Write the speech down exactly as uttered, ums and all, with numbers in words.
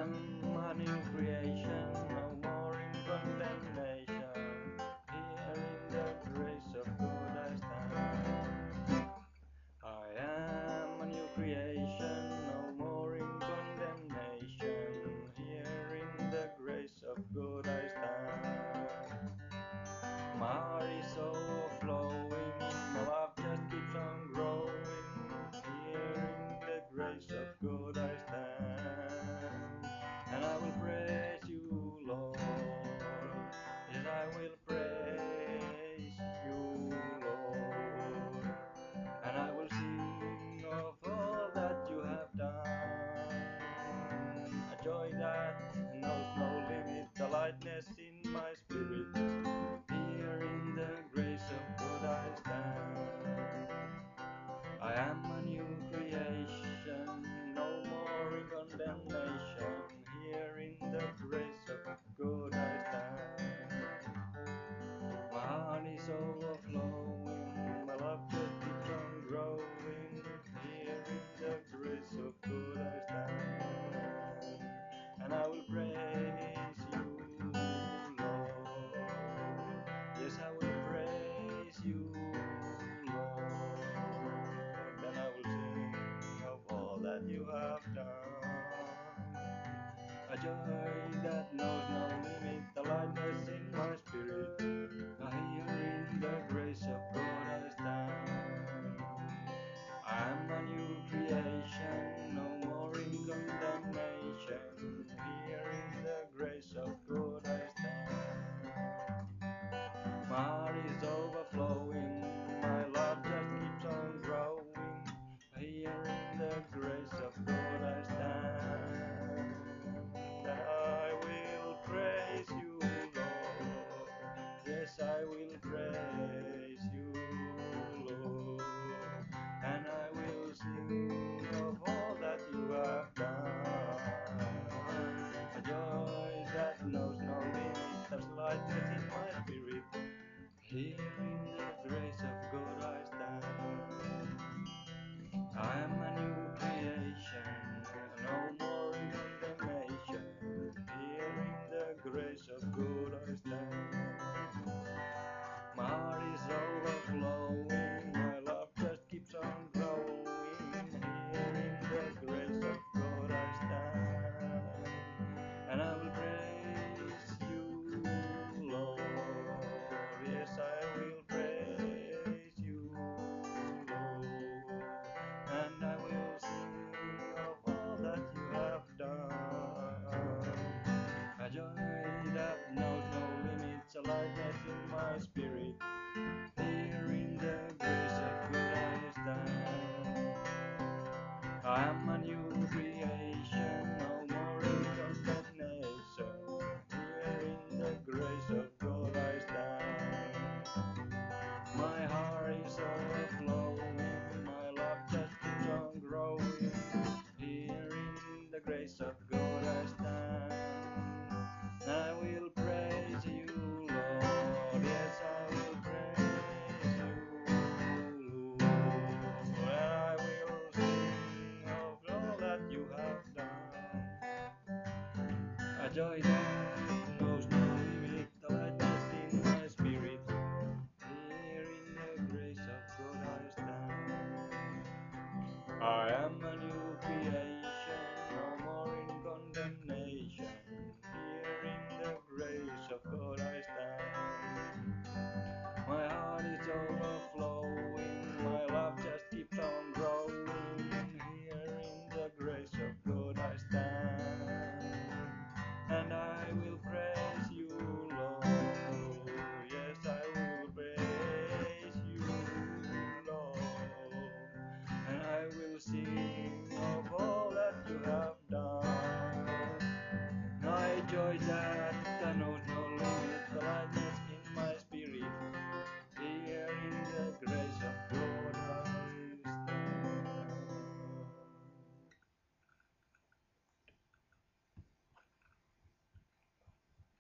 am a new creation, no more in condemnation. Here in the grace of God I stand. I am a new creation, no more in condemnation. Here in the grace of God I stand. My heart is overflowing, my love just keeps on growing. Here in the grace of God I stand. And I will praise you, Lord. Yes, I will praise you, Lord. And I will sing of all that you have done. A joy that knows no limit, the lightness in my spirit. Here in the grace of God I stand. I am a new creation, no more in condemnation. Here in the grace of God I stand. My heart is overflowing, my love just keeps on growing. Here in the grace of God I stand. And I will praise you, Lord. Yes, I will praise you, Lord. And I will sing of all that you have done. A joy that knows no limit, the lightness in my spirit. I hear in the grace of God I stand. I am a new creation, no more in condemnation. Here in the grace of God I stand. My heart is overflowing, my love just keeps on growing. Here in the grace of God I stand. And I will praise you, Lord. Yes, I will praise you, Lord. And I will sing of all that you have done. A joy that knows no limit, there's lightness in my spirit. Here in the grace of God I stand. I am a new creation, no more in condemnation. Here in the grace of God I stand. My heart is overflowing, my love just keeps on growing. Here in the grace of God I stand. And I will praise you, Lord. Yes, I will praise you, Lord. And I will sing of all that you have done. A joy that knows no limits, a lightness in my spirit. Here in the grace of God I stand. I am a new creation, no more in condemnation. Here in the grace of God I stand. My heart is overflowing, my love just keeps on growing. Here in the grace of God I stand. I will praise you, Lord. Yes, I will praise you, Lord. And I will sing of all that you have done. A joy that